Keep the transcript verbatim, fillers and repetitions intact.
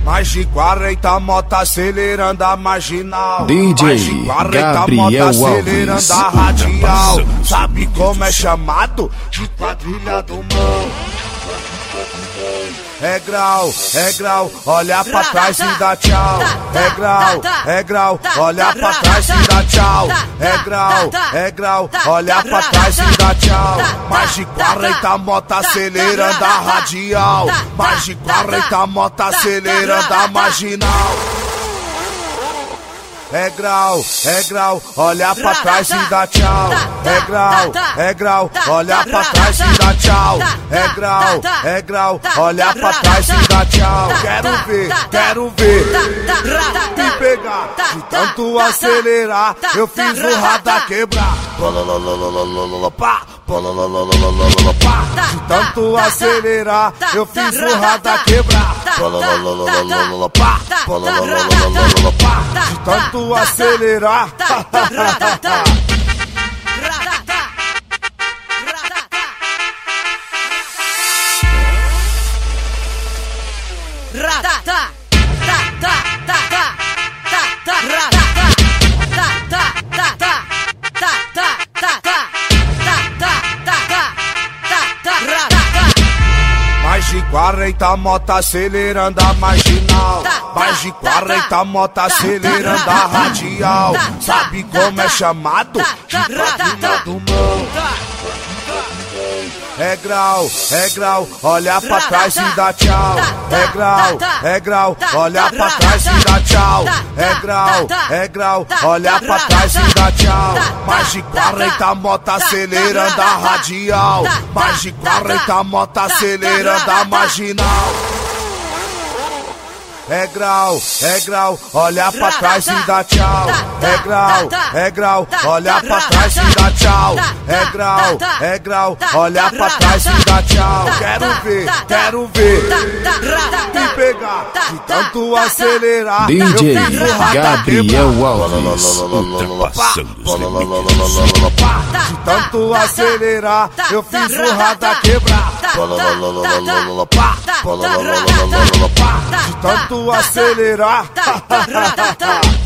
Mais de quarenta motos acelerando a marginal. D J Mais de quarenta Gabriel motos acelerando Alves, a radial. Sabe como é chamado? De quadrilha do mão. É grau, é grau, olha pra trás e dá tchau. É grau, é grau, olha pra trás e dá tchau. É grau, é grau, olha pra trás e dá tchau. Mais de quarenta motos acelerando a radial. Mais de quarenta motos acelerando a marginal. É grau, é grau, olha pra trás e dá tchau. É grau, é grau, olha pra trás e dá tchau. É grau, é grau, olha pra trás e dá tchau. Quero ver, quero ver me pegar. De tanto acelerar, eu fiz o radar quebrar. De tanto acelerar, eu fiz o radar quebrar. De tanto acelerar. Mais de quarenta motos acelerando a marginal. Mais de quarenta motos acelerando a radial. Sabe como é chamado? De quadrilha do mão. É grau, é grau, olha pra trás e dá tchau. É grau, é grau, olha pra trás e dá tchau. É grau, é grau, olha pra trás e dá tchau. Mais de quarenta motos acelerando a radial. Mais de quarenta motos acelerando a marginal. É grau, é grau, olha pra trás e dá tchau. É grau, é grau, olha pra trás e dá tchau. É grau, é grau, olha pra trás e dá tchau. Quero ver, quero ver me pegar. De tanto acelerar, D J eu fiz o radar Gabriel quebrar. Alves, ultrapassando os limites. De tanto acelerar, eu fiz o radar quebrar. De tanto acelerar.